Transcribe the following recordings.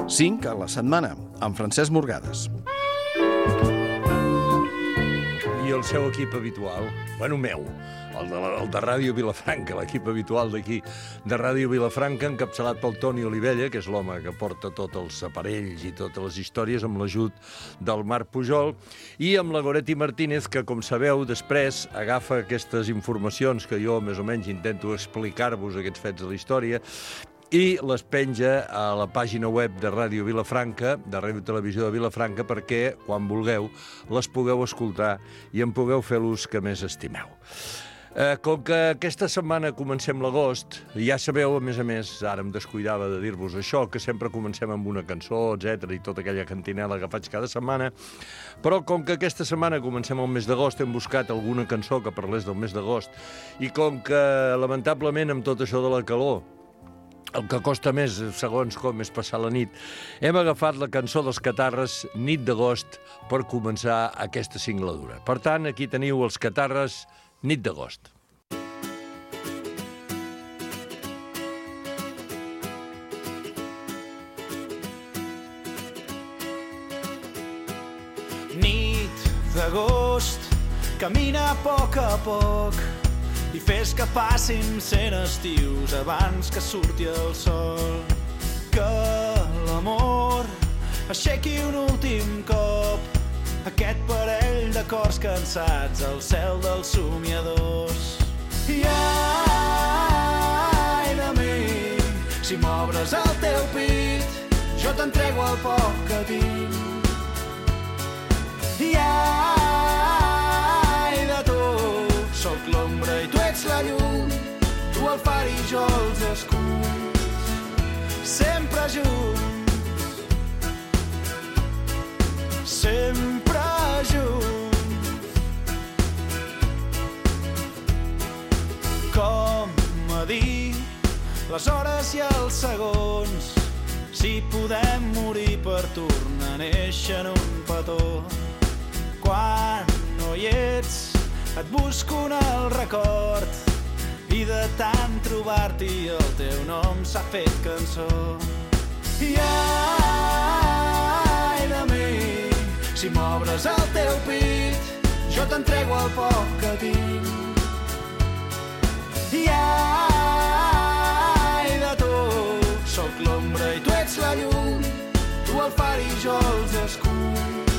5 a la setmana, amb Francesc Morgades. I el seu equip habitual, meu, el de Ràdio Vilafranca, l'equip habitual d'aquí de Ràdio Vilafranca, encapçalat pel Toni Olivella, que és l'home que porta tots els aparells i totes les històries, amb l'ajut del Marc Pujol, i amb la Goretti Martínez, que, com sabeu, després agafa aquestes informacions que jo més o menys intento explicar-vos, aquests fets de la història, i les penja a la pàgina web de Ràdio Vilafranca, de Ràdio Televisió de Vilafranca, perquè, quan vulgueu, les pugueu escoltar i en pugueu fer l'ús que més estimeu. Com que aquesta setmana comencem l'agost, ja sabeu, a més, ara em descuidava de dir-vos això, que sempre comencem amb una cançó, etc i tota aquella cantinela que faig cada setmana, però com que aquesta setmana comencem el mes d'agost, hem buscat alguna cançó que parlés del mes d'agost, i com que, lamentablement, amb tot això de la calor, el que costa més, segons com, és passar la nit, hem agafat la cançó dels Catarres, Nit d'agost, per començar aquesta singladura. Per tant, aquí teniu els Catarres, Nit d'agost. Nit d'agost, camina a poc i fes que passin 100 estius abans que surti el sol. Que l'amor aixequi un últim cop aquest parell de cors cansats al cel dels somiadors. I ai de mi, si m'obres el teu pit, jo t'entrego el poc que tinc. I ai de tu, soc l'ombra i tu ets la llum, tu el far i jo els escuts, sempre junts, sempre junts. Com a dir les hores i els segons, si podem morir per tornar a néixer en un petó. Quan no hi ets, et busco en el record i de tant trobar-t'hi el teu nom s'ha fet cançó. I ai de mi, si m'obres el teu pit, jo t'entrego el poc que tinc. I ai de tu, soc l'ombra i tu ets la llum, tu el far i jo els escuts.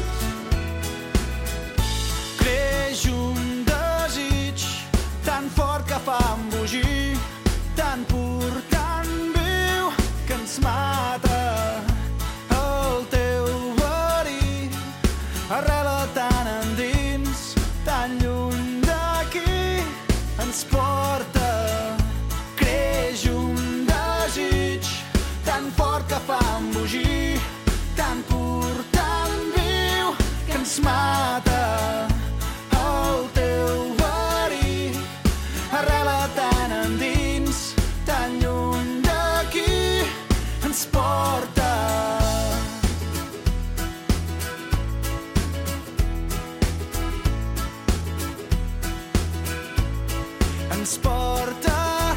Creix un desig tan fort que fa embogir, tan pur, tan viu, que ens mata. El teu verí arrela tan endins, tan lluny d'aquí, ens porta. Creix un desig tan fort que fa embogir, tan pur, tan viu, que ens mata. El teu verí arrela tan endins, tan lluny d'aquí, ens porta. Ens porta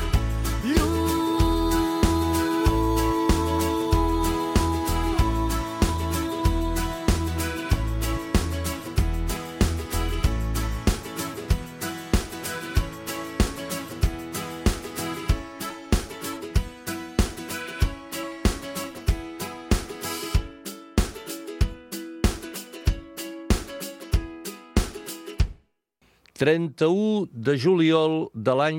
lluny. 31 de juliol de l'any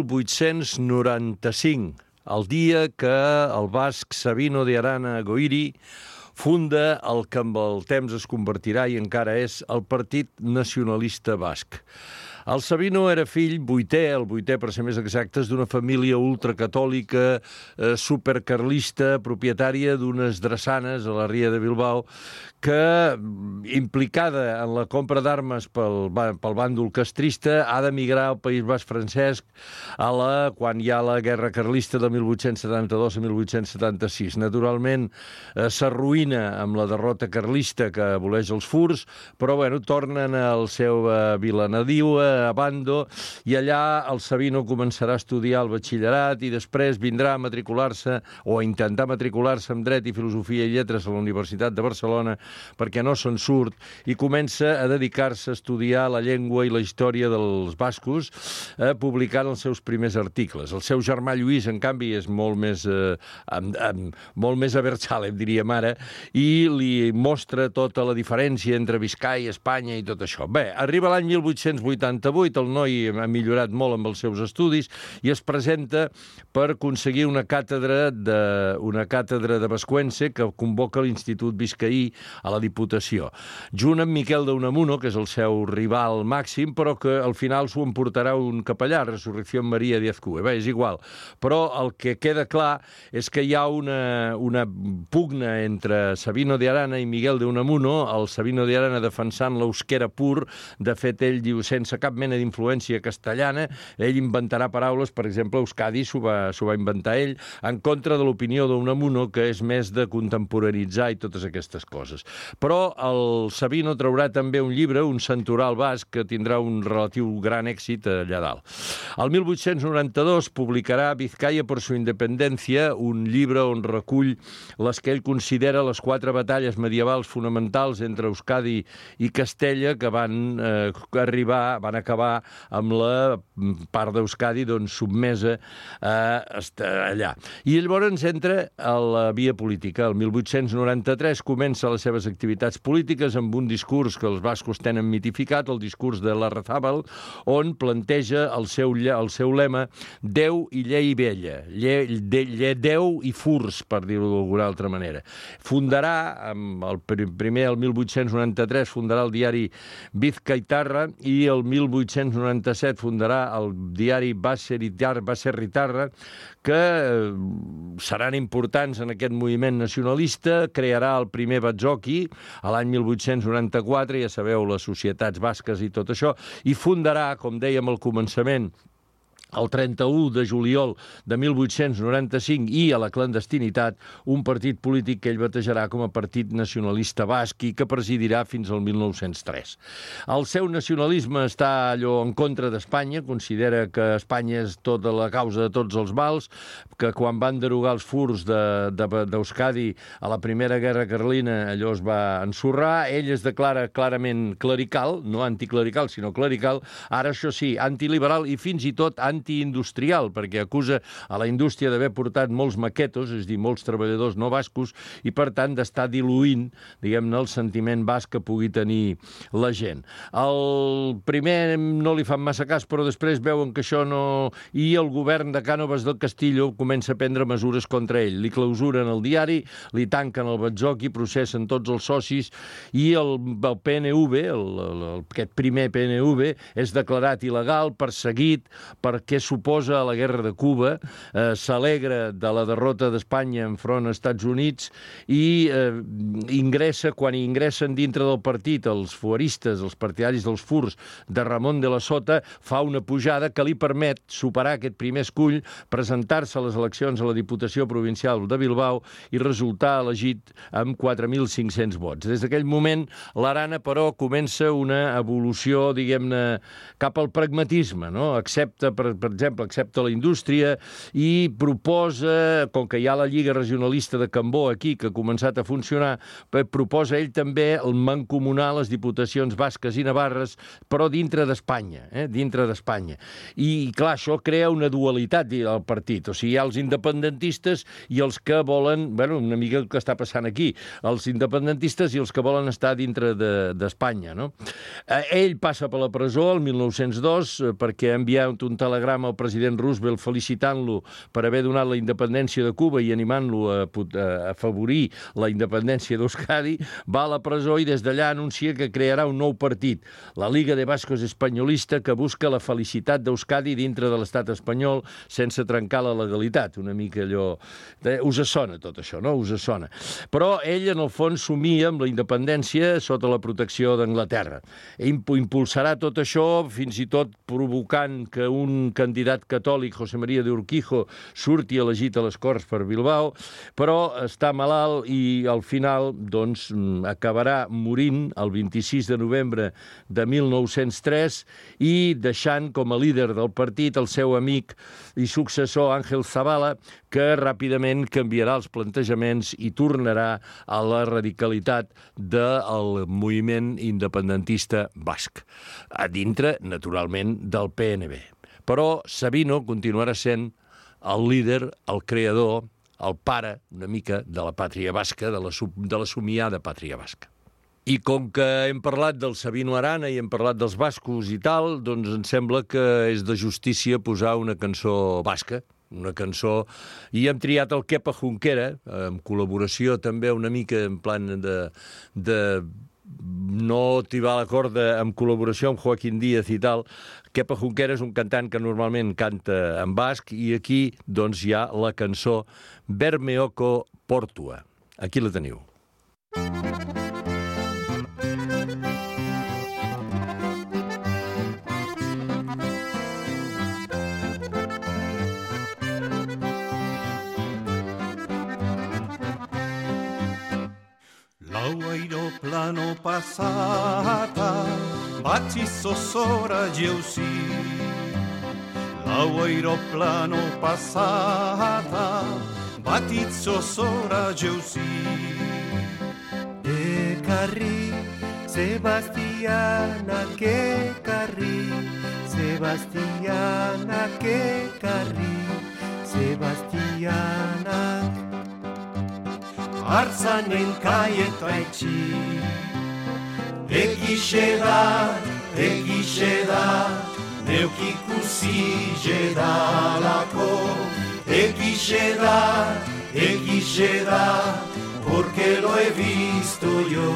1895, el dia que el basc Sabino de Arana Goiri funda el que amb el temps es convertirà i encara és el Partit Nacionalista Basc. El Sabino era fill el vuitè per ser més exactes, d'una família ultracatòlica, supercarlista, propietària d'unes drassanes a la ria de Bilbao, que, implicada en la compra d'armes pel bàndol castrista, ha d'emigrar al País Basc francès quan hi ha la guerra carlista de 1872 a 1876. Naturalment, s'arruïna amb la derrota carlista que aboleix els furs, però tornen a la seva vila nadiua, a Bando, i allà el Sabino començarà a estudiar el batxillerat i després vindrà a matricular-se o a intentar matricular-se en Dret i Filosofia i Lletres a la Universitat de Barcelona perquè no se'n surt, i comença a dedicar-se a estudiar la llengua i la història dels bascos, publicant els seus primers articles. El seu germà Lluís, en canvi, és molt més Abertzale, diríem ara, i li mostra tota la diferència entre Biscaia, Espanya i tot això. Bé, arriba l'any 1888, el noi ha millorat molt amb els seus estudis i es presenta per aconseguir una càtedra de Vascuence que convoca l'Institut Biscaí a la Diputació, junt amb Miquel d'Unamuno, que és el seu rival màxim, però que al final s'ho emportarà un capellà, Resurrecció Maria Diez-Cue. Bé, és igual. Però el que queda clar és que hi ha una pugna entre Sabino de Arana i Miguel de Unamuno, el Sabino de Arana defensant l'euskera pur. De fet, ell diu, sense cap mena d'influència castellana, ell inventarà paraules, per exemple, Euskadi s'ho va inventar ell, en contra de l'opinió d'Unamuno, que és més de contemporanitzar i totes aquestes coses. Però el Sabino traurà també un llibre, un santoral basc, que tindrà un relatiu gran èxit allà dalt. El 1892 publicarà Vizcaya por su independencia, un llibre on recull les que ell considera les 4 batalles medievals fonamentals entre Euskadi i Castella que van acabar amb la part d'Euskadi sotmesa allà. I llavors entra a la via política. El 1893 comença les seves activitats polítiques amb un discurs que els bascos tenen mitificat, el discurs de Larrazábal, on planteja el seu lema Déu i llei vella, Déu i furs, per dir-ho d'alguna altra manera. Fundarà, el 1893, fundarà el diari Vizcaitarra i el 1897 fundarà el diari Baserritarra, que seran importants en aquest moviment nacionalista. Crearà el primer Batzoki a l'any 1894, ja sabeu, les societats basques i tot això, i fundarà, com dèiem al començament, el 31 de juliol de 1895 i a la clandestinitat, un partit polític que ell batejarà com a Partit Nacionalista Basc i que presidirà fins al 1903. El seu nacionalisme està allò en contra d'Espanya, considera que Espanya és tota la causa de tots els mals, que quan van derogar els furs d'Euskadi a la Primera Guerra Carlina allò es va ensorrar. Ell es declara clarament clerical, no anticlerical, sinó clerical, ara això sí, antiliberal i fins i tot antiindustrial, perquè acusa a la indústria d'haver portat molts maquetos, és a dir, molts treballadors no bascos, i per tant d'estar diluint, diguem-ne, el sentiment basc que pugui tenir la gent. El primer no li fan massa cas, però després veuen que això no... I el govern de Cánovas del Castillo comença a prendre mesures contra ell. Li clausuren el diari, li tanquen el Batzoki, processen tots els socis i el PNV, aquest primer PNV, és declarat il·legal, perseguit, què suposa la guerra de Cuba, s'alegra de la derrota d'Espanya enfront als Estats Units i quan ingressen dintre del partit els fueristes, els partidaris dels furs de Ramon de la Sota, fa una pujada que li permet superar aquest primer escull, presentar-se a les eleccions a la Diputació Provincial de Bilbao i resultar elegit amb 4.500 vots. Des d'aquell moment, l'Arana, però, comença una evolució, diguem-ne, cap al pragmatisme, no? Accepta la indústria i proposa, com que hi ha la Lliga Regionalista de Cambó aquí, que ha començat a funcionar, proposa ell també el mancomunar les diputacions basques i navarres, però dintre d'Espanya, dintre d'Espanya. I, clar, això crea una dualitat al partit. O sigui, hi ha els independentistes i els que volen, una mica el que està passant aquí, els independentistes i els que volen estar dintre d'Espanya, no? Ell passa per la presó el 1902 perquè ha enviat un telegrama al president Roosevelt felicitant-lo per haver donat la independència de Cuba i animant-lo a afavorir la independència d'Euskadi, va a la presó i des d'allà anuncia que crearà un nou partit, la Liga de Bascos Espanyolista, que busca la felicitat d'Euskadi dintre de l'estat espanyol sense trencar la legalitat. Una mica allò... Us sona tot això, no? Us sona. Però ell, en el fons, somia amb la independència sota la protecció d'Anglaterra. Impulsarà tot això, fins i tot provocant que candidat catòlic, José María de Urquijo, surti elegit a les Corts per Bilbao, però està malalt i al final doncs, acabarà morint el 26 de novembre de 1903 i deixant com a líder del partit el seu amic i successor Ángel Zabala, que ràpidament canviarà els plantejaments i tornarà a la radicalitat del moviment independentista basc, a dintre, naturalment, del PNB. Però Sabino continuarà sent el líder, el creador, el pare, una mica, de la pàtria basca, de la somiada pàtria basca. I com que hem parlat del Sabino Arana i hem parlat dels bascos i tal, doncs em sembla que és de justícia posar una cançó basca, una cançó, i hem triat el Kepa Junquera, en col·laboració també una mica en plan de no tibar la corda, en col·laboració amb Joaquín Díaz i tal. Kepa Junquera és un cantant que normalment canta en basc i aquí doncs hi ha la cançó Bermeoko Portua. Aquí la teniu. Lau aeroplano passata, baci sossora geusi. Lau aeroplano passata, baci sossora geusi. E carri, Sebastiana, che carri, Sebastiana, che carri, Sebastiana. Arzanen kaietaici, egixeda, neukikusi jedalako. Egixeda, porque lo he visto yo.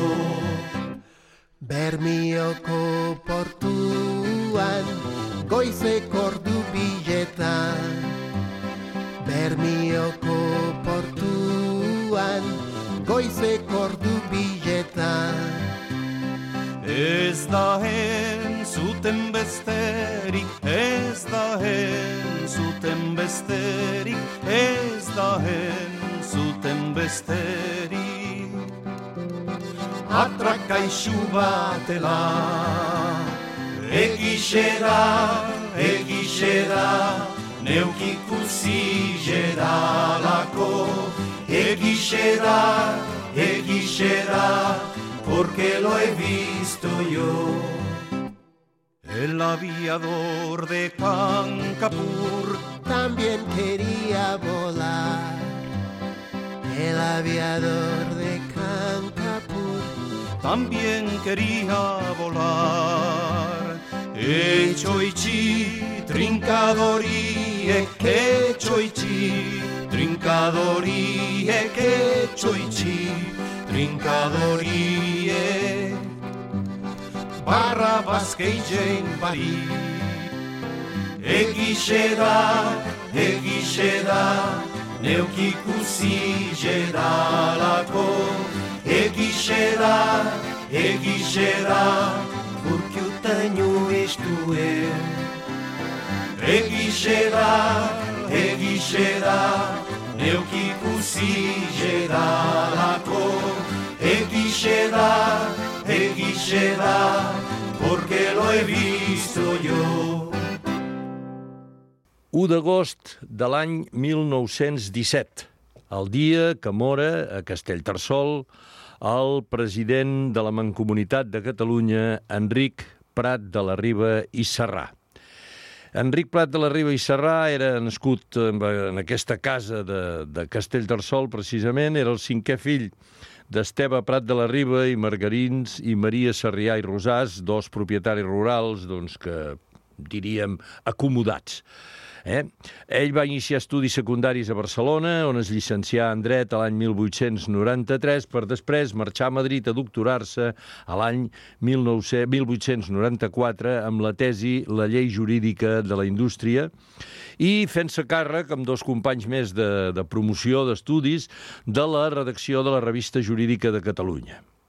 Bermioko portuan, goizeko ordu biletan. Bermioko portuan, goizeko ordu biletan. Ez da entzuten besterik, ez da entzuten besterik, ez da entzuten besterik. Atrakaixu batela, egixeda, neukikusi jedalako. Egixeda, porque lo he visto yo. El aviador de Kankapur también quería volar. El aviador de Kankapur también quería volar. Echoichi, trincadorie, che choichi, trincadorie, che choichi, trincadorie. Barra basqueige in Parì. Egixeda, neukikusi jedalako. Egixeda, porque o tenho isto eu. Egixeda, neukikusi jedalako. Egixeda, porque lo he visto yo. 1 d'agost de l'any 1917, el dia que mora a Castellterçol el president de la Mancomunitat de Catalunya, Enric Prat de la Riba i Serrà. Enric Prat de la Riba i Serrà era nascut en aquesta casa de Castellterçol, precisament, era el 5è fill d'Esteve Prat de la Riba i Margarins i Maria Sarrià i Rosàs, 2 propietaris rurals, doncs, que diríem acomodats. Ell va iniciar estudis secundaris a Barcelona, on es llicencià en dret a l'any 1893, per després marxar a Madrid a doctorar-se a l'any 1894 amb la tesi La llei jurídica de la indústria i fent-se càrrec, amb 2 companys més de promoció d'estudis, de la redacció de la Revista Jurídica de Catalunya.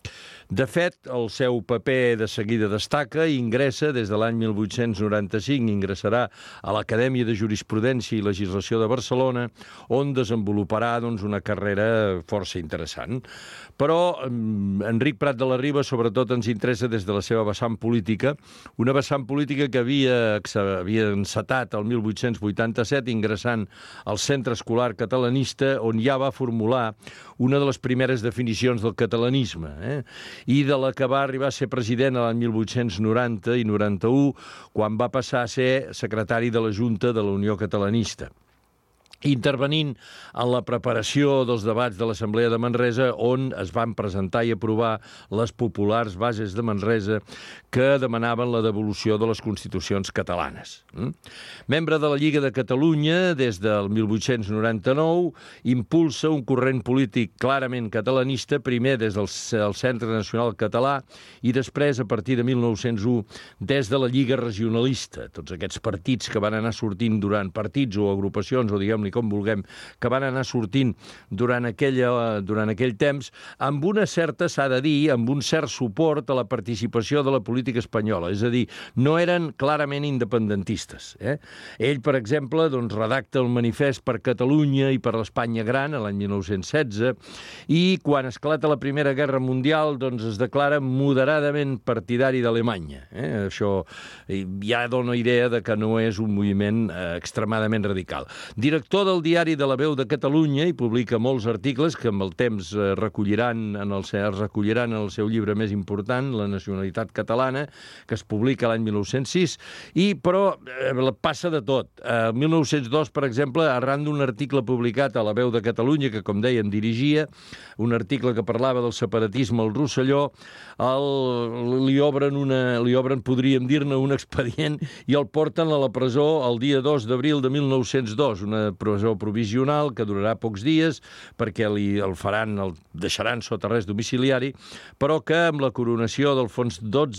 De fet, el seu paper de seguida destaca i ingressa des de l'any 1895, ingressarà a l'Acadèmia de Jurisprudència i Legislació de Barcelona, on desenvoluparà una carrera força interessant. Però Enric Prat de la Riba sobretot ens interessa des de la seva vessant política, una vessant política que havia encetat el 1887 ingressant al Centre Escolar Catalanista, on ja va formular una de les primeres definicions del catalanisme, i de la que va arribar a ser president l'any 1890 i 91, quan va passar a ser secretari de la Junta de la Unió Catalanista, intervenint en la preparació dels debats de l'Assemblea de Manresa, on es van presentar i aprovar les populars bases de Manresa que demanaven la devolució de les constitucions catalanes. Membre de la Lliga de Catalunya des del 1899, impulsa un corrent polític clarament catalanista, primer des del Centre Nacional Català i després, a partir de 1901, des de la Lliga Regionalista. Tots aquests partits que van anar sortint partits o agrupacions, o diguem-li com vulguem, que van anar sortint durant aquell temps, amb una certa, s'ha de dir, amb un cert suport a la participació de la política espanyola. És a dir, no eren clarament independentistes. Ell, per exemple, redacta el Manifest per Catalunya i per l'Espanya Gran, l'any 1916, i quan esclata la Primera Guerra Mundial, es declara moderadament partidari d'Alemanya. Això ja dona idea de que no és un moviment extremadament radical. Director del Diari de la Veu de Catalunya i publica molts articles que amb el temps es recolliran en el seu llibre més important, La nacionalitat catalana, que es publica l'any 1906, però passa de tot. El 1902, per exemple, arran d'un article publicat a la Veu de Catalunya, que, com dèiem, dirigia, un article que parlava del separatisme al Rosselló, li obren, podríem dir-ne, un expedient i el porten a la presó el dia 2 d'abril de 1902, una presó provisional que durarà pocs dies perquè el deixaran sota arrest domiciliari, però que amb la coronació d'Alfons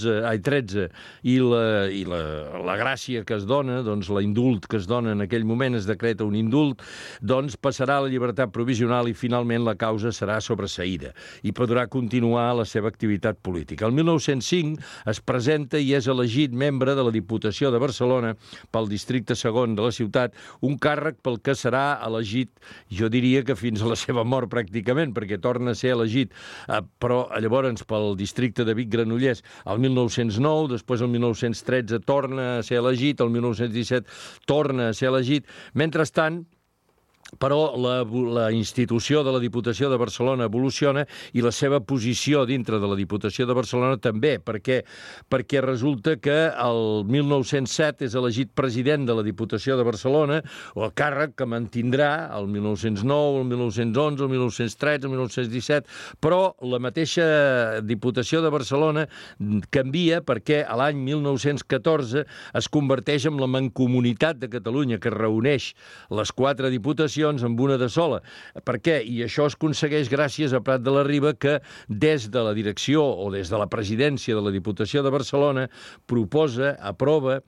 13 i la gràcia que es dona, l'indult que es dona en aquell moment, es decreta un indult, passarà a la llibertat provisional i finalment la causa serà sobreseïda i podrà continuar la seva activitat política. El 1905 es presenta i és elegit membre de la Diputació de Barcelona pel districte segon de la ciutat, un càrrec pel que serà elegit, jo diria que fins a la seva mort pràcticament, perquè torna a ser elegit, però llavors pel districte de Vic-Granollers el 1909, després el 1913 torna a ser elegit, el 1917 torna a ser elegit. Mentrestant, però la institució de la Diputació de Barcelona evoluciona i la seva posició dintre de la Diputació de Barcelona també, perquè resulta que el 1907 és elegit president de la Diputació de Barcelona, o el càrrec que mantindrà el 1909, el 1911, el 1913, el 1917, però la mateixa Diputació de Barcelona canvia perquè a l'any 1914 es converteix en la Mancomunitat de Catalunya, que reuneix les 4 diputacions amb una de sola. Per què? I això es aconsegueix gràcies a Prat de la Riba, que des de la direcció o des de la presidència de la Diputació de Barcelona proposa, aprova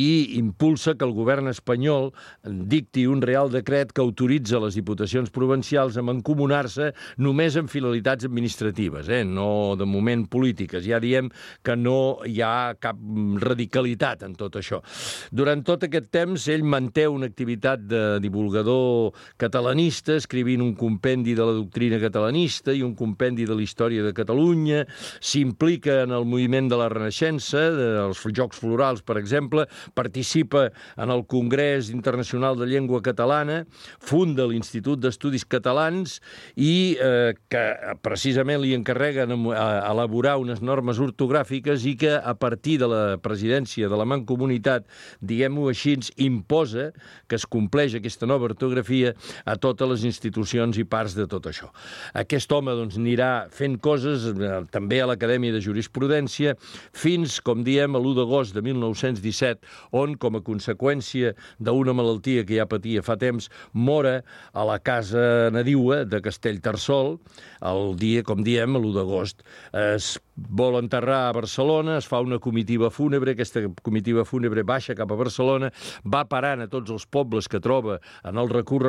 i impulsa que el govern espanyol dicti un real decret que autoritza les diputacions provincials a mancomunar-se només en finalitats administratives, no de moment polítiques. Ja diem que no hi ha cap radicalitat en tot això. Durant tot aquest temps ell manté una activitat de divulgador catalanista, escrivint un compendi de la doctrina catalanista i un compendi de la història de Catalunya, s'implica en el moviment de la Renaixença, dels Jocs Florals, per exemple, participa en el Congrés Internacional de Llengua Catalana, funda l'Institut d'Estudis Catalans i que precisament li encarreguen elaborar unes normes ortogràfiques i que a partir de la presidència de la Mancomunitat, diguem-ho així, imposa que es compleix aquesta nova ortografia a totes les institucions i parts de tot això. Aquest home anirà fent coses també a l'Acadèmia de Jurisprudència fins, com diem, a l'1 d'agost de 1917, on, com a conseqüència d'una malaltia que ja patia fa temps, mora a la casa nadiua de Castellterçol, el dia, com diem, l'1 d'agost. Es vol enterrar a Barcelona, es fa una comitiva fúnebre, aquesta comitiva fúnebre baixa cap a Barcelona, va parant a tots els pobles que troba en el recorregut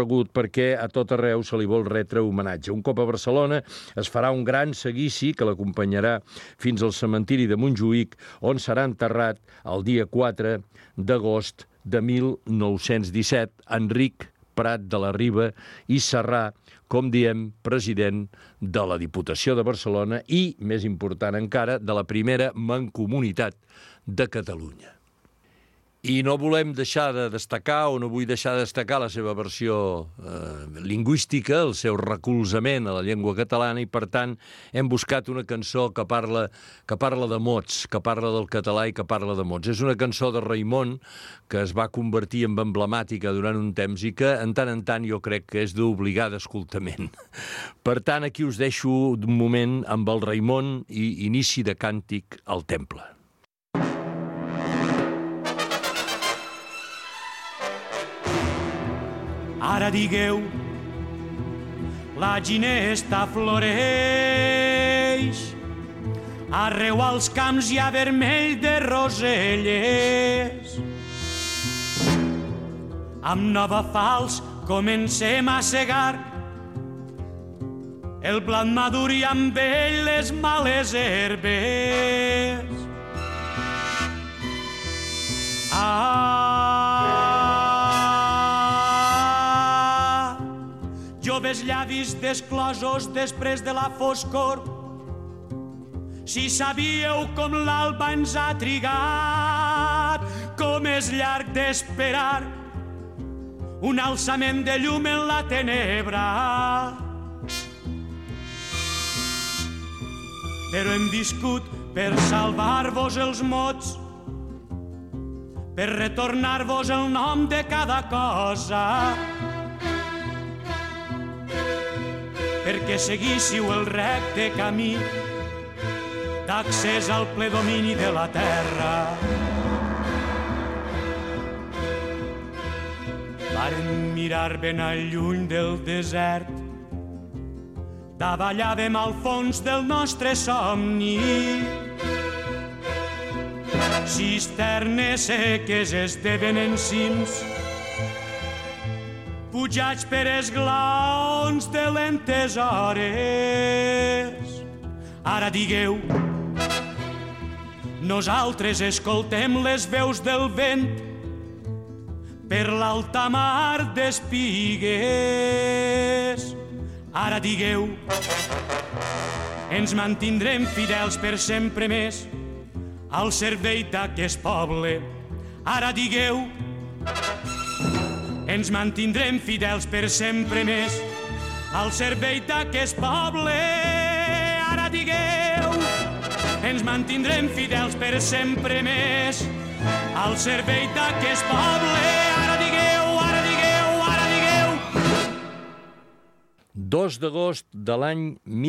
conegut perquè a tot arreu se li vol retre homenatge. Un cop a Barcelona es farà un gran seguici que l'acompanyarà fins al cementiri de Montjuïc, on serà enterrat el dia 4 d'agost de 1917, Enric Prat de la Riba i Serrà, com diem, president de la Diputació de Barcelona i, més important encara, de la primera Mancomunitat de Catalunya. I no volem deixar de destacar, o no vull deixar de destacar la seva versió lingüística, el seu recolzament a la llengua catalana, i per tant hem buscat una cançó que parla de mots, que parla del català i que parla de mots. És una cançó de Raimon que es va convertir en emblemàtica durant un temps i que en tant jo crec que és d'obligat escoltament. Per tant, aquí us deixo un moment amb el Raimon i inici de càntic al temple. Ara digueu, la ginesta floreix, arreu als camps hi ha vermell de roselles. Amb nova falç comencem a segar el blat madur i amb ell les males herbes. Joves llavis desclosos després de la foscor, si sabíeu com l'alba ens ha trigat, com és llarg d'esperar un alçament de llum en la tenebra. Però hem viscut per salvar-vos els mots, per retornar-vos el nom de cada cosa, perquè seguíssiu el recte camí d'accés al ple domini de la terra. Vàrem mirar ben al lluny del desert, davallàvem al fons del nostre somni. Cisternes seques esdevenen cims, pujats per esglaons de lentes hores. Ara digueu, nosaltres escoltem les veus del vent per l'alta mar d'espigues. Ara digueu, ens mantindrem fidels per sempre més al servei d'aquest poble. Ara digueu, ens mantindrem fidels per sempre més al servei d'aquest poble. Ara digueu, ens mantindrem fidels per sempre més al servei d'aquest poble. Ara digueu, ara digueu, ara digueu. 2 d'agost de l'any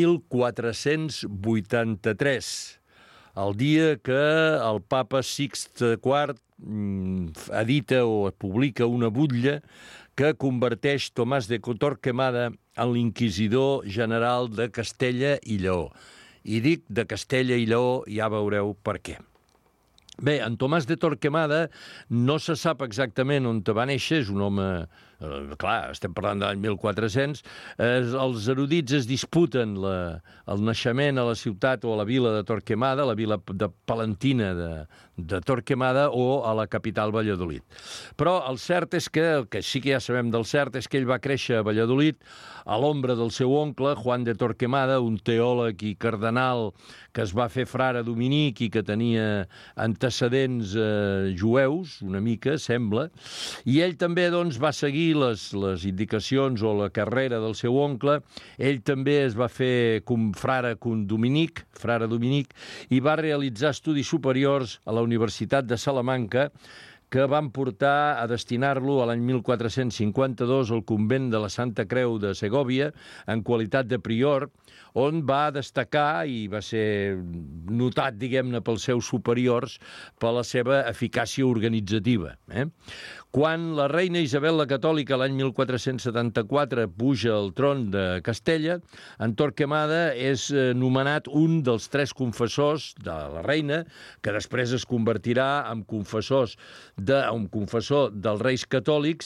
1483, el dia que el papa Sixt IV edita o publica una butlla que converteix Tomàs de Torquemada en l'inquisidor general de Castella i Lleó. I dic de Castella i Lleó, ja veureu per què. Bé, en Tomàs de Torquemada no se sap exactament on va néixer, és un home... clar, estem parlant de l'any 1400, els erudits es disputen el naixement a la ciutat o a la vila de Torquemada, la vila de palentina de Torquemada o a la capital Valladolid. Però el cert és que, el que sí que ja sabem del cert, és que ell va créixer a Valladolid a l'ombra del seu oncle, Juan de Torquemada, un teòleg i cardenal que es va fer frare dominic i que tenia antecedents jueus, una mica, sembla, i ell també doncs, va seguir les indicacions o la carrera del seu oncle. Ell també es va fer frare dominic i va realitzar estudis superiors a la Universitat de Salamanca, que van portar a destinar-lo a l'any 1452 al convent de la Santa Creu de Segòvia en qualitat de prior, on va destacar i va ser notat, diguem-ne, pels seus superiors per la seva eficàcia organitzativa. Quan la reina Isabel la Catòlica l'any 1474 puja al tron de Castella, en Torquemada és nomenat un dels 3 confessors de la reina, que després es convertirà en confessor dels reis catòlics,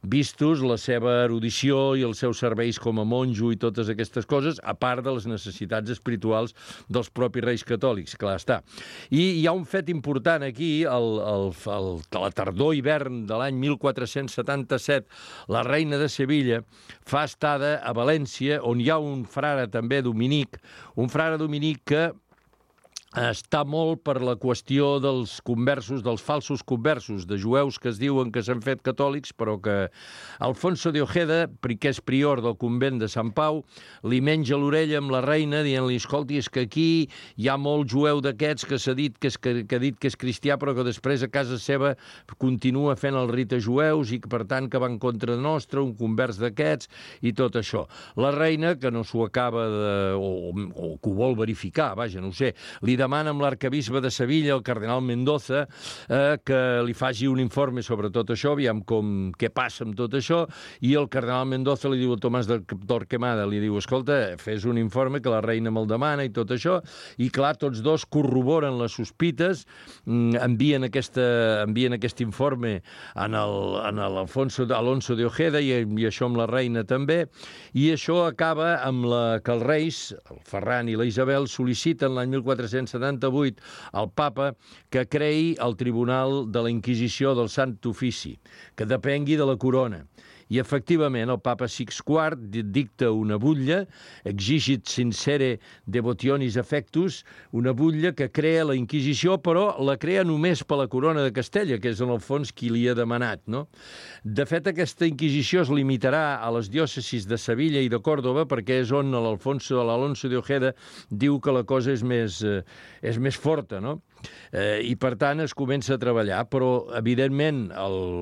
vistos la seva erudició i els seus serveis com a monjo i totes aquestes coses, a part de les necessitats espirituals dels propis reis catòlics, clar està. I hi ha un fet important aquí, la tardor-hivern de l'any 1477, la reina de Sevilla fa estada a València, on hi ha un frare també dominic, que està molt per la qüestió dels conversos, dels falsos conversos, de jueus que es diuen que s'han fet catòlics, però que Alfonso de Ojeda, que és prior del convent de Sant Pau, li menja l'orella amb la reina dient-li, escolti, és que aquí hi ha molt jueu d'aquests que s'ha dit que ha dit que és cristià, però que després a casa seva continua fent el rit a jueus i que, per tant, que va en contra nostra, un convers d'aquests i tot això. La reina, que no s'ho acaba o que ho vol verificar, vaja, no ho sé, li demana amb l'arcabisbe de Sevilla, el cardenal Mendoza, que li faci un informe sobre tot això, aviam què passa amb tot això, i el cardenal Mendoza li diu a Tomàs de Torquemada, li diu, escolta, fes un informe que la reina me'l demana i tot això, i clar, tots dos corroboren les sospites, envien aquest informe a l'Alonso de Ojeda i això amb la reina també, i això acaba amb que els reis, el Ferran i la Isabel, sol·liciten l'any 1478 al papa que creï el Tribunal de la Inquisició del Sant Ofici, que depengui de la corona. I, efectivament, el papa Sixt IV dicta una butlla, Exigit sincere devotionis affectus, una butlla que crea la Inquisició, però la crea només per la corona de Castella, que és en el fons qui li ha demanat, no? De fet, aquesta Inquisició es limitarà a les diòcesis de Sevilla i de Còrdova, perquè és on l'Alonso de Ojeda diu que la cosa és més forta, no? I, per tant, es comença a treballar, però, evidentment,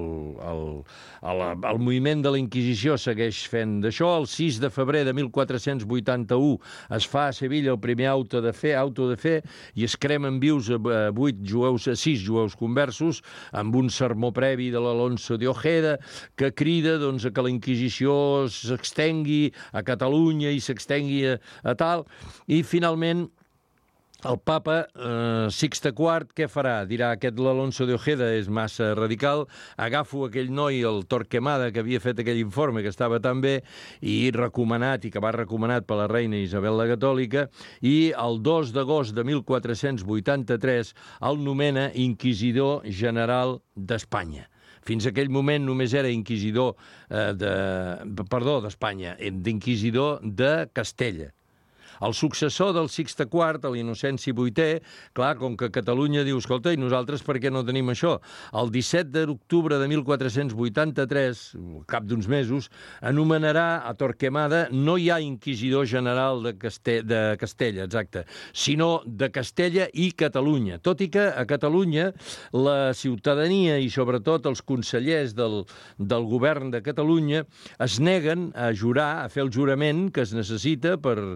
el moviment de la Inquisició segueix fent d'això. El 6 de febrer de 1481 es fa a Sevilla el primer auto de fe, i es cremen vius 6 jueus conversos, amb un sermó previ de l'Alonso de Ojeda, que crida doncs, a que la Inquisició s'extengui a Catalunya i s'extengui a tal, i, finalment, el papa Sixt IV, què farà? Dirà, l'Alonso de Ojeda és massa radical, agafo aquell noi, el Torquemada, que havia fet aquell informe que estava tan bé, i que va recomanat per la reina Isabel la Catòlica, i el 2 d'agost de 1483 el nomena inquisidor general d'Espanya. Fins a aquell moment només era inquisidor d'Espanya, d'inquisidor de Castella. El successor del Sixt IV, l'Innocenci VIII, clar, com que Catalunya diu, escolta, i nosaltres per què no tenim això? El 17 d'octubre de 1483, al cap d'uns mesos, anomenarà a Torquemada no ja inquisidor general de Castella, exacte, sinó de Castella i Catalunya. Tot i que a Catalunya la ciutadania i sobretot els consellers del govern de Catalunya es neguen a jurar, a fer el jurament que es necessita per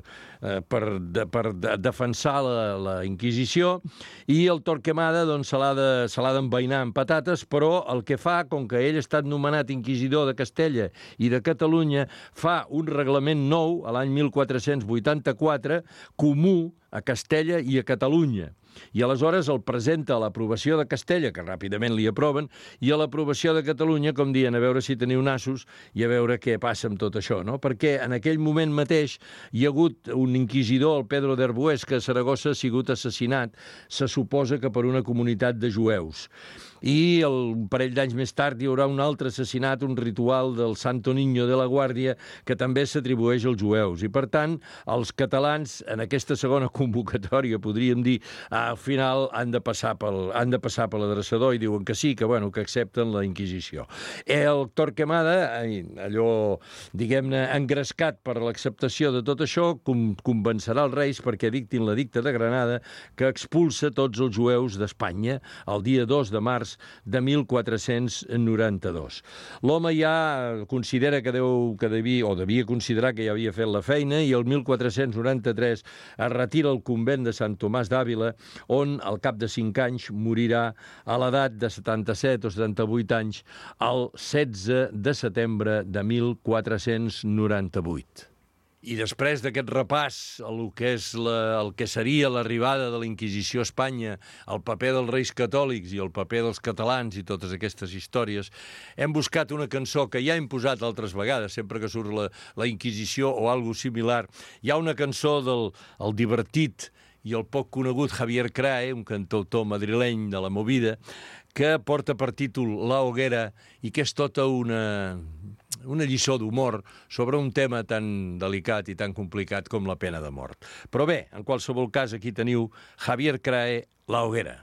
defensar la Inquisició, i el Torquemada doncs, se l'ha d'envainar amb patates, però el que fa, com que ell ha estat nomenat inquisidor de Castella i de Catalunya, fa un reglament nou, a l'any 1484, comú a Castella i a Catalunya. I aleshores el presenta a l'aprovació de Castella, que ràpidament li aproven, i a l'aprovació de Catalunya, com dient, a veure si teniu nassos i a veure què passa amb tot això, no? Perquè en aquell moment mateix hi ha hagut un inquisidor, el Pedro d'Herboès, que a Saragossa ha sigut assassinat, se suposa que per una comunitat de jueus. I un parell d'anys més tard hi haurà un altre assassinat, un ritual del Santo Niño de la Guàrdia, que també s'atribueix als jueus. I, per tant, els catalans, en aquesta segona convocatòria, podríem dir, al final han de passar per l'adreçador i diuen que sí, que accepten la Inquisició. El Torquemada, allò, diguem-ne, engrescat per l'acceptació de tot això, convencerà els reis perquè dictin l'edicte de Granada, que expulsa tots els jueus d'Espanya el dia 2 de març de 1492. L'home ja considera que devia considerar que ja havia fet la feina, i el 1493 es retira al convent de Sant Tomàs d'Àvila, on al cap de 5 anys morirà a l'edat de 77 o 78 anys, el 16 de setembre de 1498. I després d'aquest repàs el que seria l'arribada de la Inquisició a Espanya, el paper dels reis catòlics i el paper dels catalans i totes aquestes històries, hem buscat una cançó que ja hem posat altres vegades, sempre que surt la Inquisició o alguna similar. Hi ha una cançó del divertit i el poc conegut Javier Crae, un cantautor madrileny de la movida, que porta per títol La Hoguera i que és tota una lliçó d'humor sobre un tema tan delicat i tan complicat com la pena de mort. Però bé, en qualsevol cas, aquí teniu Javier Crae, La Hoguera.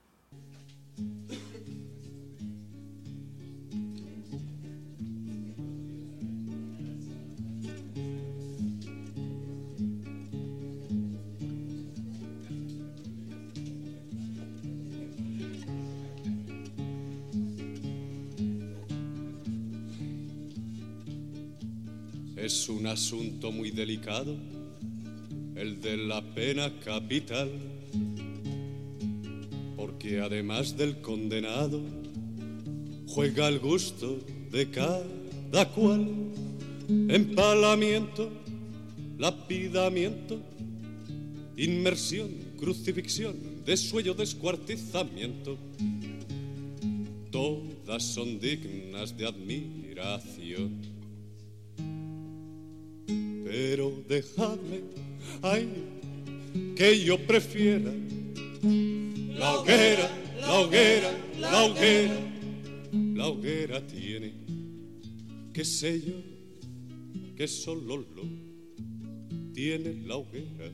Es un asunto muy delicado, el de la pena capital, porque además del condenado, juega el gusto de cada cual. Empalamiento, lapidamiento, inmersión, crucifixión, desuello, descuartizamiento, todas son dignas de admiración. Pero dejadme, ay, que yo prefiera la hoguera, la hoguera, la hoguera. La hoguera tiene, qué sé yo, que solo lo tiene la hoguera.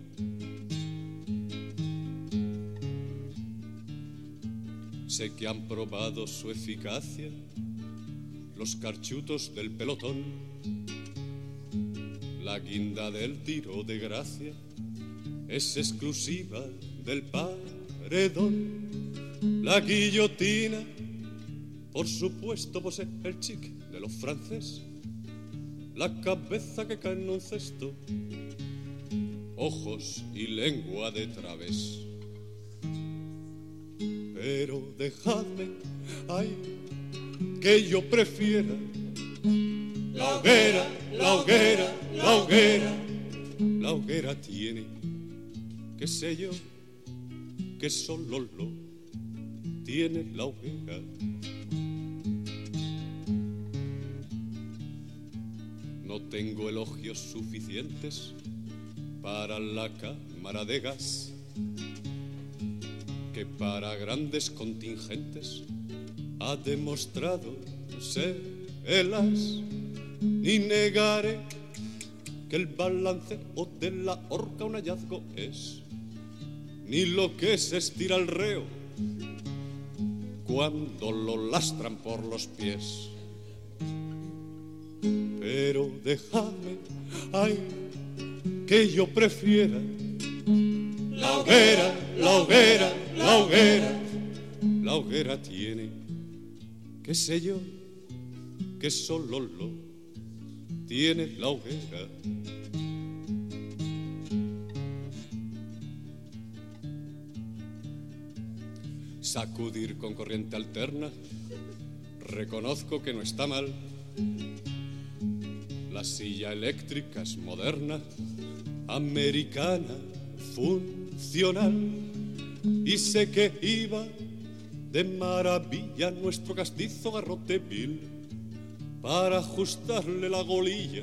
Sé que han probado su eficacia los carchutos del pelotón. La guinda del tiro de gracia es exclusiva del paredón. La guillotina, por supuesto, posee el chic de los franceses. La cabeza que cae en un cesto, ojos y lengua de través. Pero dejadme, ay, que yo prefiera la hoguera, la hoguera, la hoguera. La hoguera tiene, qué sé yo, que solo lo tiene la hoguera. No tengo elogios suficientes para la cámara de gas, que para grandes contingentes ha demostrado ser el as. Ni negaré que el balanceo de la horca un hallazgo es, ni lo que se estira el reo cuando lo lastran por los pies. Pero dejadme, ay, que yo prefiera la hoguera, la hoguera, la hoguera. La hoguera tiene, qué sé yo, que solo lo tiene la hoguera. Sacudir con corriente alterna, reconozco que no está mal. La silla eléctrica es moderna, americana, funcional. Y sé que iba de maravilla nuestro castizo garrote vil para ajustarle la golilla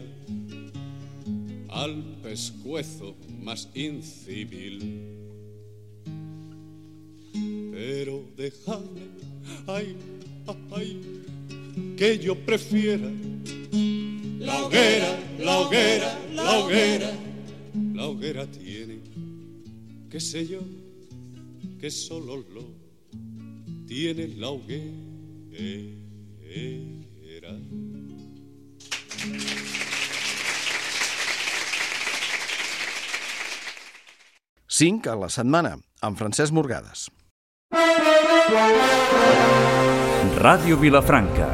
al pescuezo más incivil. Pero dejadme, ay, ay, que yo prefiera la hoguera, la hoguera, la hoguera. La hoguera tiene, qué sé yo, que solo lo tiene la hoguera. 5 a la setmana, amb Francesc Morgades. Ràdio Vilafranca.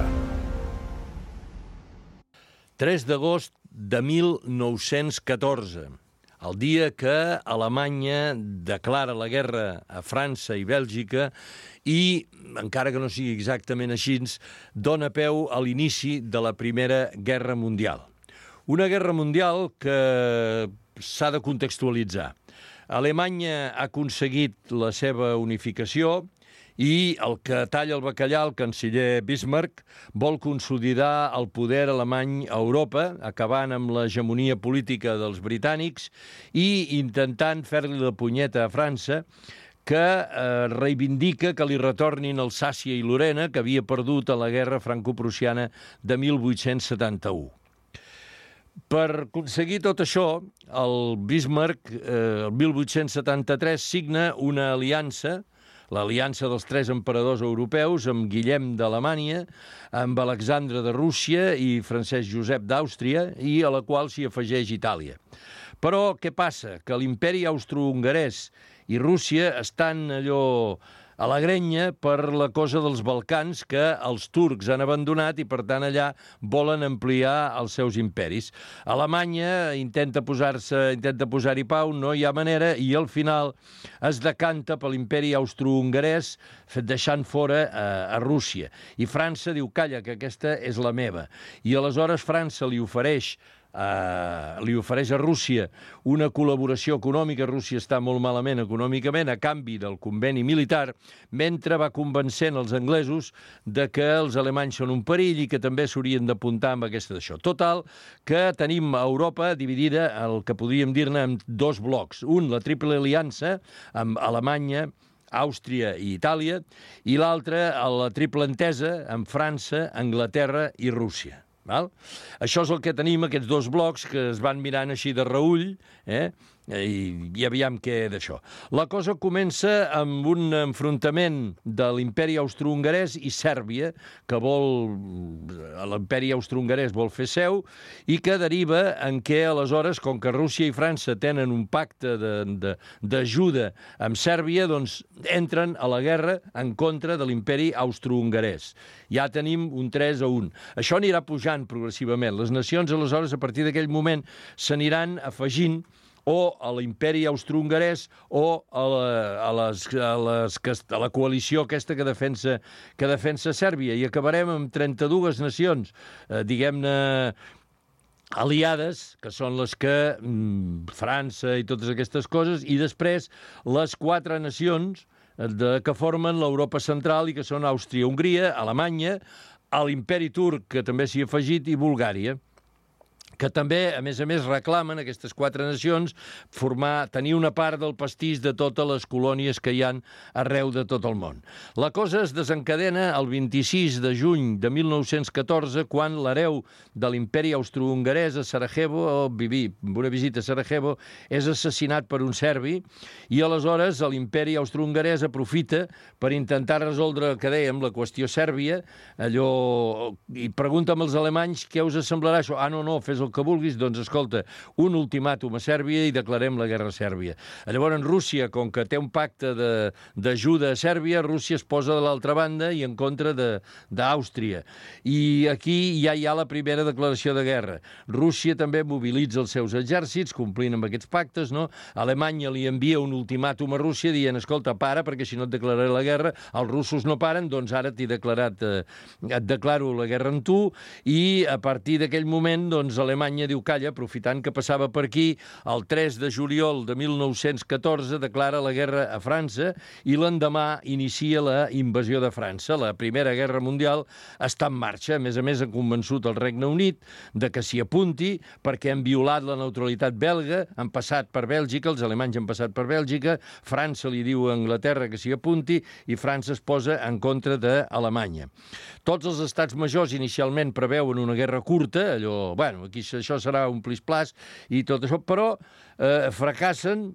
3 d'agost de 1914, el dia que Alemanya declara la guerra a França i Bèlgica i, encara que no sigui exactament així, dona peu a l'inici de la Primera Guerra Mundial. Una guerra mundial que s'ha de contextualitzar. Alemanya ha aconseguit la seva unificació i el que talla el bacallà, el canciller Bismarck, vol consolidar el poder alemany a Europa, acabant amb l'hegemonia política dels britànics i intentant fer-li la punyeta a França, que reivindica que li retornin Alsàcia i Lorena, que havia perdut a la guerra franco-prussiana de 1871. Per aconseguir tot això, el Bismarck, el 1873, signa una aliança, l'aliança dels 3 emperadors europeus, amb Guillem d'Alemanya, amb Alexandre de Rússia i Francesc Josep d'Àustria, i a la qual s'hi afegeix Itàlia. Però què passa? Que l'imperi austro-hongarès i Rússia estan allò a la grenya per la cosa dels Balcans, que els turcs han abandonat i, per tant, allà volen ampliar els seus imperis. Alemanya intenta posar-hi pau, no hi ha manera, i al final es decanta per l'imperi austro-hongarès, deixant fora a Rússia. I França diu, calla, que aquesta és la meva. I aleshores França li ofereix a Rússia una col·laboració econòmica. Rússia està molt malament econòmicament a canvi del conveni militar, mentre va convencent els anglesos de que els alemanys són un perill i que també s'haurien d'apuntar amb aquesta d'això. Total, que tenim a Europa dividida, el que podríem dir-ne, en 2 blocs. Un, la Triple Aliança, amb Alemanya, Àustria i Itàlia, i l'altre, la Triple Entesa, amb França, Anglaterra i Rússia. Val? Això és el que tenim, aquests 2 blocs que es van mirant així de reüll, i aviam què d'això. La cosa comença amb un enfrontament de l'imperi austro-hongarès i Sèrbia, que l'imperi austro-hongarès vol fer seu, i que deriva en què, aleshores, com que Rússia i França tenen un pacte d'ajuda amb Sèrbia, doncs entren a la guerra en contra de l'imperi austro-hongarès. Ja tenim un 3-1. Això anirà pujant progressivament. Les nacions, aleshores, a partir d'aquell moment, s'aniran afegint o a l'imperi austro-hongarès o a la coalició aquesta que defensa Sèrbia, i acabarem amb 32 nacions, diguem-ne, aliades, que són les que França i totes aquestes coses, i després les 4 nacions que formen l'Europa central i que són Àustria-Hongria, Alemanya, l'imperi turc, que també s'hi ha afegit, i Bulgària, que també, a més, reclamen aquestes 4 nacions tenir una part del pastís de totes les colònies que hi ha arreu de tot el món. La cosa es desencadena el 26 de juny de 1914, quan l'hereu de l'imperi austro-hongarès a Sarajevo, amb una visita a Sarajevo, és assassinat per un serbi, i aleshores l'imperi austro-hongarès aprofita per intentar resoldre el que dèiem, la qüestió sèrbia, i pregunta als alemanys què us semblarà això. No, fes el que vulguis, doncs escolta, un ultimàtum a Sèrbia i declarem la guerra a Sèrbia. Llavors Rússia, com que té un pacte d'ajuda a Sèrbia, Rússia es posa de l'altra banda i en contra d'Àustria. I aquí ja hi ha la primera declaració de guerra. Rússia també mobilitza els seus exèrcits, complint amb aquests pactes, no? Alemanya li envia un ultimàtum a Rússia dient, escolta, para, perquè si no et declararé la guerra. Els russos no paren, doncs ara et declaro la guerra amb tu, i a partir d'aquell moment, doncs, Alemanya diu, calla, aprofitant que passava per aquí, el 3 de juliol de 1914 declara la guerra a França i l'endemà inicia la invasió de França. La Primera Guerra Mundial està en marxa. A més, ha convençut el Regne Unit de que s'hi apunti perquè han violat la neutralitat belga, han passat per Bèlgica, els alemanys han passat per Bèlgica, França li diu a Anglaterra que s'hi apunti i França es posa en contra d'Alemanya. Tots els estats majors inicialment preveuen una guerra curta, aquí això serà un plis-plas i tot això, però fracassen,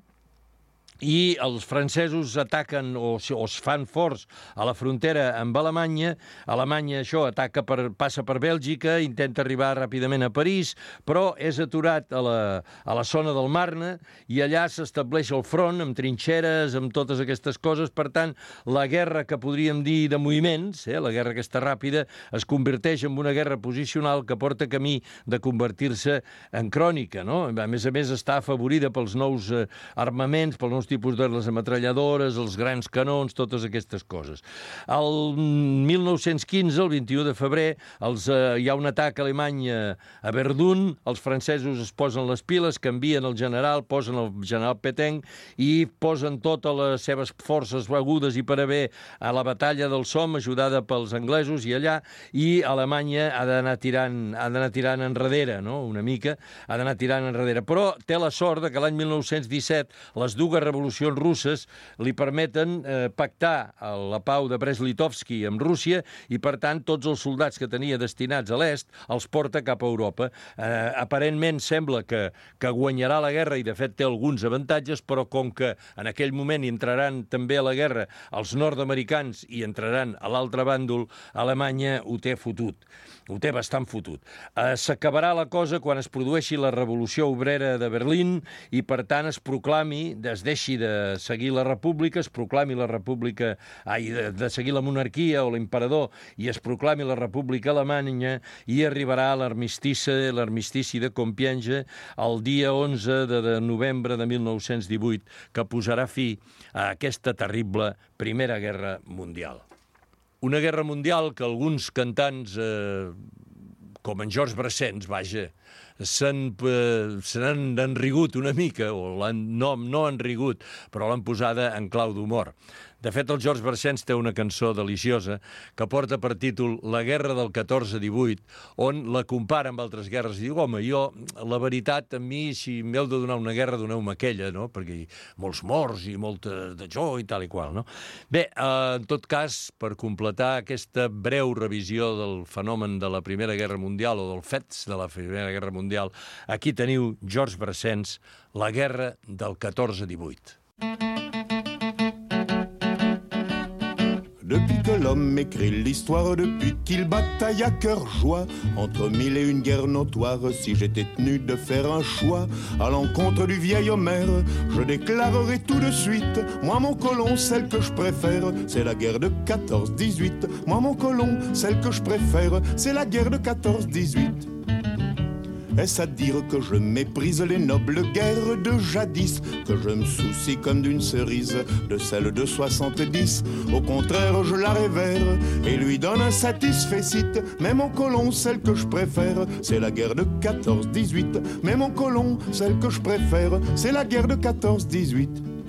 i els francesos ataquen o es fan forts a la frontera amb Alemanya. Alemanya, passa per Bèlgica, intenta arribar ràpidament a París, però és aturat a la zona del Marne, i allà s'estableix el front amb trinxeres, amb totes aquestes coses. Per tant, la guerra que podríem dir de moviments, la guerra aquesta ràpida, es converteix en una guerra posicional que porta camí de convertir-se en crònica, no? A més, està afavorida pels nous armaments, pels nous nous tipus de les ametralladores, els grans canons, totes aquestes coses. El 1915, el 21 de febrer, hi ha un atac alemany a Verdun, els francesos es posen les piles, canvien el general, posen el general Pétain i posen totes les seves forces agudes i per haver a la batalla del Somme, ajudada pels anglesos i allà, i Alemanya ha d'anar tirant enrere, no? Una mica, ha d'anar tirant enrere. Però té la sort que l'any 1917 les dues revolucions russes li permeten pactar la pau de Brest-Litovski amb Rússia i, per tant, tots els soldats que tenia destinats a l'est els porta cap a Europa. Aparentment sembla que guanyarà la guerra i, de fet, té alguns avantatges, però com que en aquell moment entraran també a la guerra els nord-americans i entraran a l'altre bàndol, Alemanya ho té fotut. Ho té bastant fotut. S'acabarà la cosa quan es produeixi la revolució obrera de Berlín i, per tant, es deixi de seguir la república, es proclami la república, de seguir la monarquia o l'emperador, i es proclami la república alemanya, i arribarà l'armistici de Compiègne el dia 11 de novembre de 1918, que posarà fi a aquesta terrible Primera Guerra Mundial. Una guerra mundial que alguns cantants, com en Georges Brassens, se n'han enrigut una mica, o no enrigut, però l'han posada en clau d'humor. De fet, el Georges Brassens té una cançó deliciosa que porta per títol La guerra del 14-18, on la compara amb altres guerres i diu, home, la veritat, a mi, si m'heu de donar una guerra, doneu-me aquella, no? Perquè hi ha molts morts i molta de jo i tal i qual, no? Bé, en tot cas, per completar aquesta breu revisió del fenomen de la Primera Guerra Mundial o dels fets de la Primera Guerra Mundial, aquí teniu Georges Brassens, La guerra del 14-18. Depuis que l'homme écrit l'histoire, depuis qu'il bataille à cœur joie, entre mille et une guerres notoires, si j'étais tenu de faire un choix, à l'encontre du vieil Homère, je déclarerai tout de suite, moi mon colon, celle que je préfère, c'est la guerre de 14-18. Moi mon colon, celle que je préfère, c'est la guerre de 14-18. Est-ce à dire que je méprise les nobles guerres de jadis, que je me soucie comme d'une cerise de celle de 70? Au contraire, je la révère et lui donne un satisfecit. Mais mon colon, celle que je préfère, c'est la guerre de 14-18. Mais mon colon, celle que je préfère, c'est la guerre de 14-18.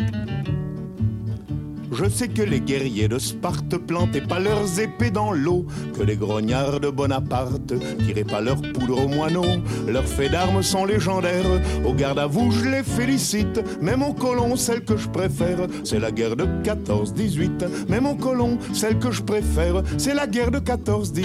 Je sais que les guerriers de Sparte plantaient pas leurs épées dans l'eau, que les grognards de Bonaparte tiraient pas leur poudre aux moineaux. Leurs faits d'armes sont légendaires, au garde à vous je les félicite. Mais mon colon, celle que je préfère, c'est la guerre de 14-18. Mais mon colon, celle que je préfère, c'est la guerre de 14-18.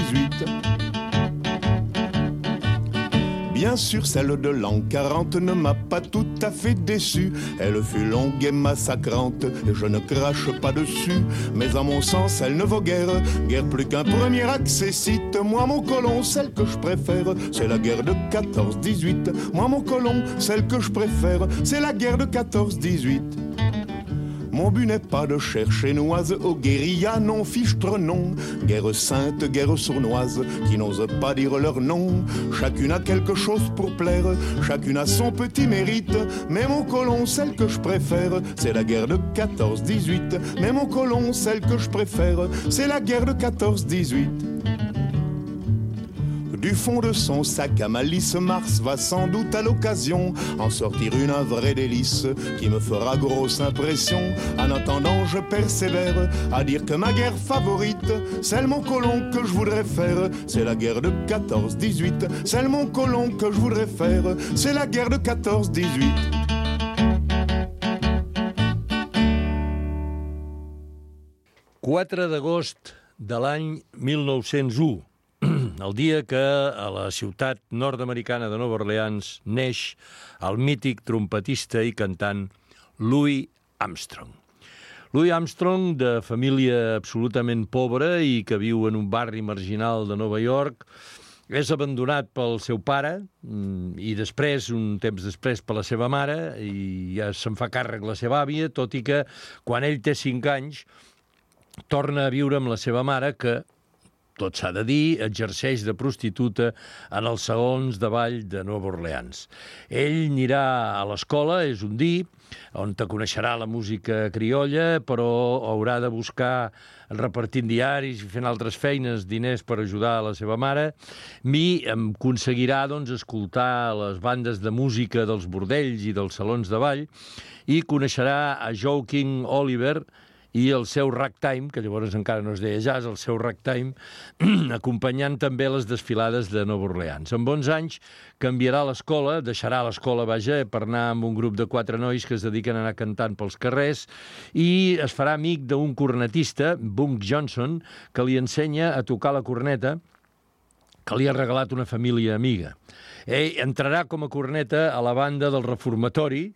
Bien sûr, celle de l'an 40 ne m'a pas tout à fait déçu. Elle fut longue et massacrante, et je ne crache pas dessus. Mais à mon sens, elle ne vaut guère plus qu'un premier accessite. Moi, mon colon, celle que je préfère, c'est la guerre de 14-18. Moi, mon colon, celle que je préfère, c'est la guerre de 14-18. Mon but n'est pas de chercher noise aux guérillas non fichtres, non. Guerre sainte, guerre sournoise, qui n'osent pas dire leur nom. Chacune a quelque chose pour plaire, chacune a son petit mérite. Mais mon colon, celle que je préfère, c'est la guerre de 14-18. Mais mon colon, celle que je préfère, c'est la guerre de 14-18. Du fond de son sac à malice, Mars va sans doute à l'occasion en sortir une un vrai délice qui me fera grosse impression. En attendant, je persévère à dire que ma guerre favorite, celle mon colon que je voudrais faire, c'est la guerre de 14-18. Celle mon colon que je voudrais faire, c'est la guerre de 14-18. 4 d'agost de l'any 1901. El dia que a la ciutat nord-americana de Nova Orleans neix el mític trompetista i cantant Louis Armstrong. Louis Armstrong, de família absolutament pobra i que viu en un barri marginal de Nova York, és abandonat pel seu pare i després, un temps després, per la seva mare, i ja se'n fa càrrec la seva àvia, tot i que quan ell té 5 anys torna a viure amb la seva mare, que tot s'ha de dir, exerceix de prostituta en els salons de ball de Nova Orleans. Ell anirà a l'escola, és un dir, on te coneixerà la música criolla, però haurà de buscar repartint diaris i fent altres feines, diners per ajudar a la seva mare, i aconseguirà escoltar les bandes de música dels bordells i dels salons de ball, i coneixerà a Joe King Oliver i el seu ragtime, que llavors encara no es deia jazz, el seu ragtime, acompanyant també les desfilades de Nova Orleans. Amb 11 anys canviarà l'escola, deixarà l'escola, per anar amb un grup de 4 nois que es dediquen a anar cantant pels carrers, i es farà amic d'un cornetista, Bunk Johnson, que li ensenya a tocar la corneta, que li ha regalat una família amiga. Ell entrarà com a corneta a la banda del Reformatori,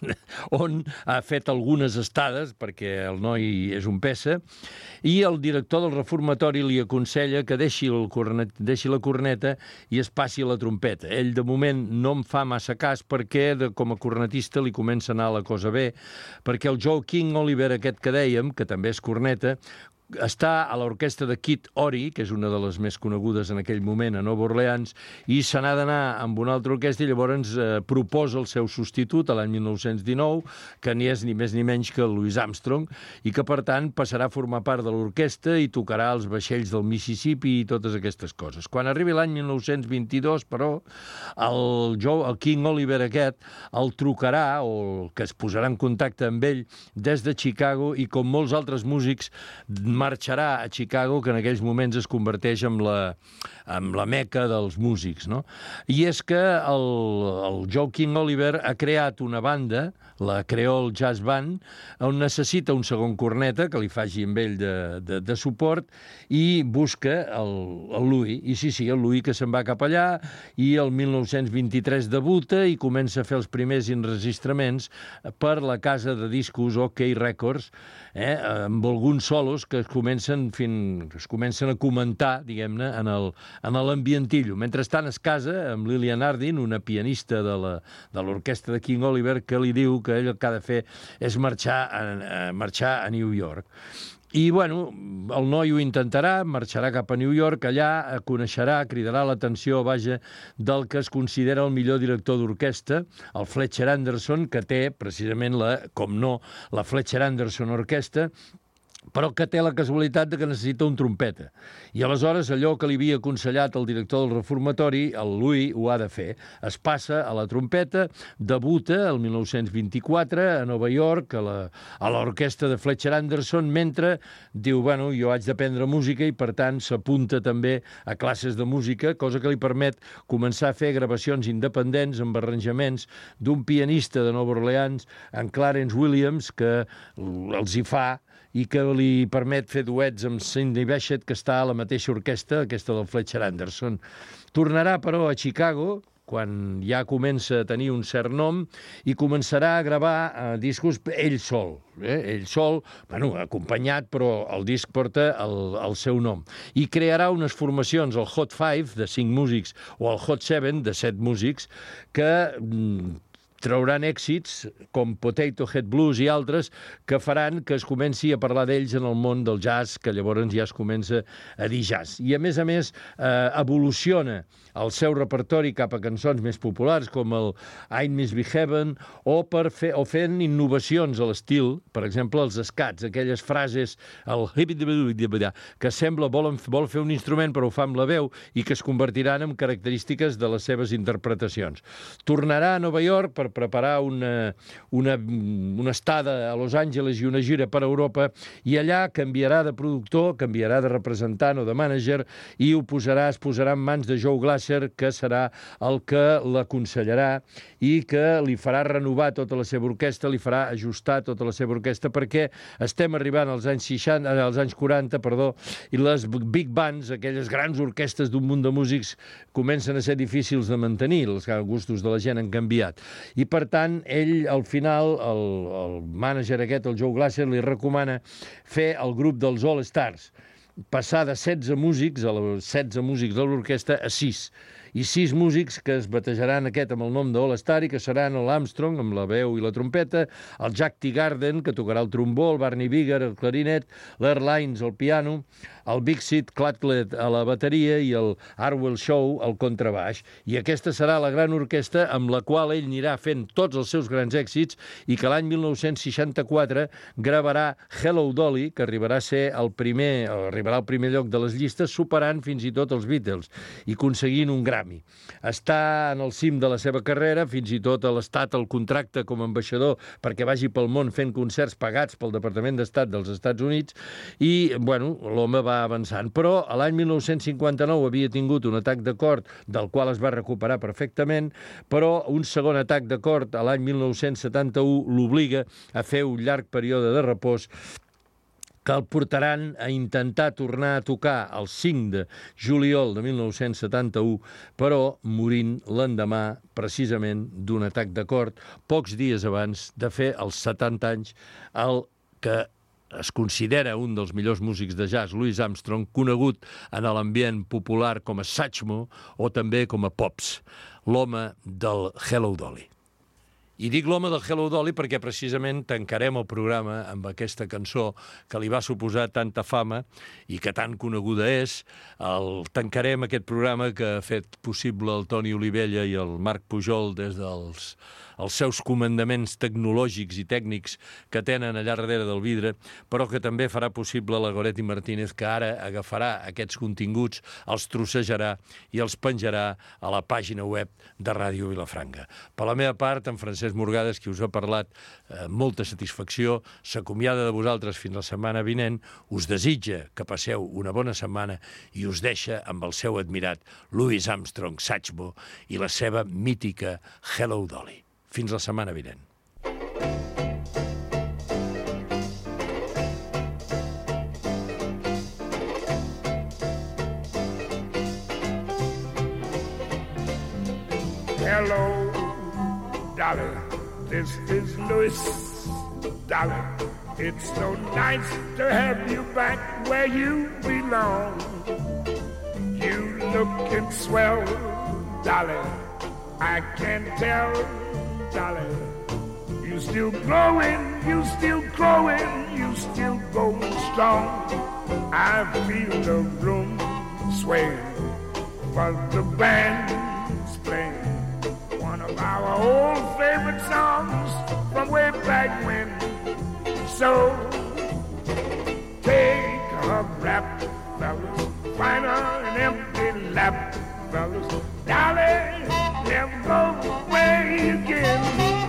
on ha fet algunes estades, perquè el noi és un pessa, i el director del Reformatori li aconsella que deixi la corneta i es passi a la trompeta. Ell, de moment, no em fa massa cas perquè, com a cornetista, li comença a anar la cosa bé, perquè el Joe King Oliver, aquest que dèiem, que també és corneta, està a l'orquestra de Kid Ory, que és una de les més conegudes en aquell moment a Nova Orleans, i se n'ha d'anar amb una altra orquestra i llavors proposa el seu substitut a l'any 1919, que ni és ni més ni menys que Louis Armstrong, i que, per tant, passarà a formar part de l'orquestra i tocarà els vaixells del Mississippi i totes aquestes coses. Quan arribi l'any 1922, però, el King Oliver aquest el trucarà, o que es posarà en contacte amb ell des de Chicago, i com molts altres músics marxarà a Chicago, que en aquells moments es converteix en la meca dels músics, no? I és que el Joe King Oliver ha creat una banda, la Creole Jazz Band, on necessita un segon corneta que li faci amb ell de suport, i busca el Louis. I sí, el Louis, que se'n va cap allà, i el 1923 debuta i comença a fer els primers enregistraments per la casa de discos OK Records, amb alguns solos que es comencen a comentar, diguem-ne, en l'ambientillo. Mentrestant es casa amb Lillian Hardin, una pianista de l'orquestra de King Oliver, que li diu que ell el que ha de fer és marxar a New York. I, bueno, el noi ho intentarà, marxarà cap a New York, allà coneixerà, cridarà l'atenció, del que es considera el millor director d'orquestra, el Fletcher Anderson, que té, precisament, la Fletcher Anderson Orquestra, però que té la casualitat de que necessita un trompeta. I aleshores allò que li havia aconsellat el director del Reformatori, el Louis, ho ha de fer. Es passa a la trompeta, debuta el 1924 a Nova York, a l'orquestra de Fletcher Anderson, mentre diu, bueno, jo haig d'aprendre música, i per tant s'apunta també a classes de música, cosa que li permet començar a fer gravacions independents amb arranjaments d'un pianista de Nova Orleans, en Clarence Williams, que els hi fa, i que li permet fer duets amb Sidney Bechet, que està a la mateixa orquestra, aquesta del Fletcher Anderson. Tornarà, però, a Chicago, quan ja comença a tenir un cert nom, i començarà a gravar discos ell sol. Ell sol, acompanyat, però el disc porta el seu nom. I crearà unes formacions, el Hot 5, de 5 músics, o el Hot 7, de 7 músics, que trauran èxits com Potato Head Blues i altres que faran que es comenci a parlar d'ells en el món del jazz, que llavors ja es comença a dir jazz. I a més, evoluciona el seu repertori cap a cançons més populars, com el I Misbehaven, o fent innovacions a l'estil, per exemple, els scats, aquelles frases, el que sembla vol fer un instrument però ho fa amb la veu, i que es convertiran en característiques de les seves interpretacions. Tornarà a Nova York per preparar una estada a Los Angeles i una gira per Europa, i allà canviarà de productor, canviarà de representant o de mànager, i es posarà en mans de Joe Glasser, que serà el que l'aconsellarà i que li farà renovar tota la seva orquestra, li farà ajustar tota la seva orquestra, perquè estem arribant als anys 40, i les big bands, aquelles grans orquestres d'un munt de músics, comencen a ser difícils de mantenir, els gustos de la gent han canviat. I, per tant, ell, al final, el mànager aquest, el Joe Glasser, li recomana fer el grup dels All Stars, passar de 16 músics, de l'orquestra, a 6. i 6 músics que es batejaran aquest amb el nom d'All Star i que seran l'Armstrong, amb la veu i la trompeta, el Jack Teagarden, que tocarà el trombó, el Barney Bigger, el clarinet, l'Earl Hines, el piano, el Big Sid Clatlett a la bateria i el Harwell Shaw al contrabaix. I aquesta serà la gran orquestra amb la qual ell anirà fent tots els seus grans èxits i que l'any 1964 gravarà Hello Dolly, que arribarà al primer lloc de les llistes, superant fins i tot els Beatles i aconseguint un Grammy. Està en el cim de la seva carrera, fins i tot l'Estat el contracta com a ambaixador perquè vagi pel món fent concerts pagats pel Departament d'Estat dels Estats Units i, bueno, l'home va avançant. Però a l'any 1959 havia tingut un atac de cor del qual es va recuperar perfectament, però un segon atac de cor a l'any 1971 l'obliga a fer un llarg període de repòs que el portaran a intentar tornar a tocar el 5 de juliol de 1971, però morint l'endemà precisament d'un atac de cor, pocs dies abans de fer els 70 anys, el que es considera un dels millors músics de jazz, Louis Armstrong, conegut en l'ambient popular com a Satchmo o també com a Pops, l'home del Hello Dolly. I dic l'home del Hello Dolly perquè precisament tancarem el programa amb aquesta cançó que li va suposar tanta fama i que tan coneguda és. Tancarem aquest programa que ha fet possible el Toni Olivella i el Marc Pujol des dels seus comandaments tecnològics i tècnics que tenen allà darrere del vidre, però que també farà possible la Goretti Martínez, que ara agafarà aquests continguts, els trossejarà i els penjarà a la pàgina web de Ràdio Vilafranca. Per la meva part, en Francesc Morgades, qui us ha parlat amb molta satisfacció, s'acomiada de vosaltres fins la setmana vinent, us desitja que passeu una bona setmana i us deixa amb el seu admirat Louis Armstrong Satchmo i la seva mítica Hello Dolly. Fins la setmana vinent. Hello, Dolly, this is Louis. Dolly, it's so nice to have you back where you belong. You lookin' swell, Dolly, I can tell. Dolly, you still growing, you still growing, you still going strong. I feel the room swaying, but the band's playing one of our old favorite songs from way back when. So take a rap, fellas, find an empty lap, fellas. Dolly, never go away again.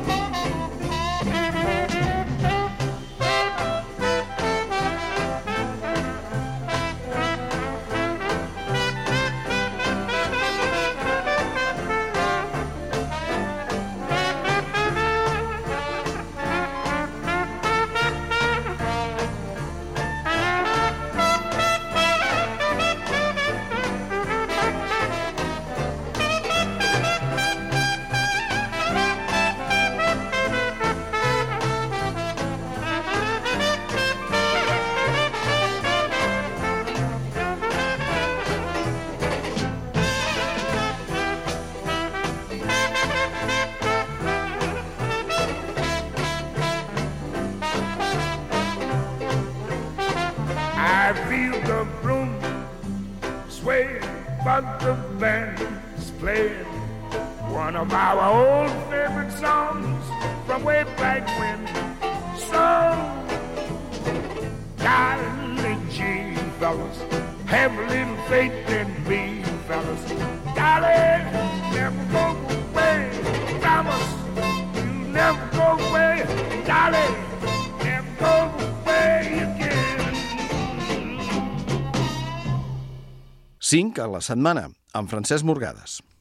But the band's playing one of our old favorite songs from way back when. So, golly gee, fellas, have a little faith in me, fellas. Golly, never go away, promise you never go away. Golly, never go away again. 5 a la setmana, amb Francesc Morgades.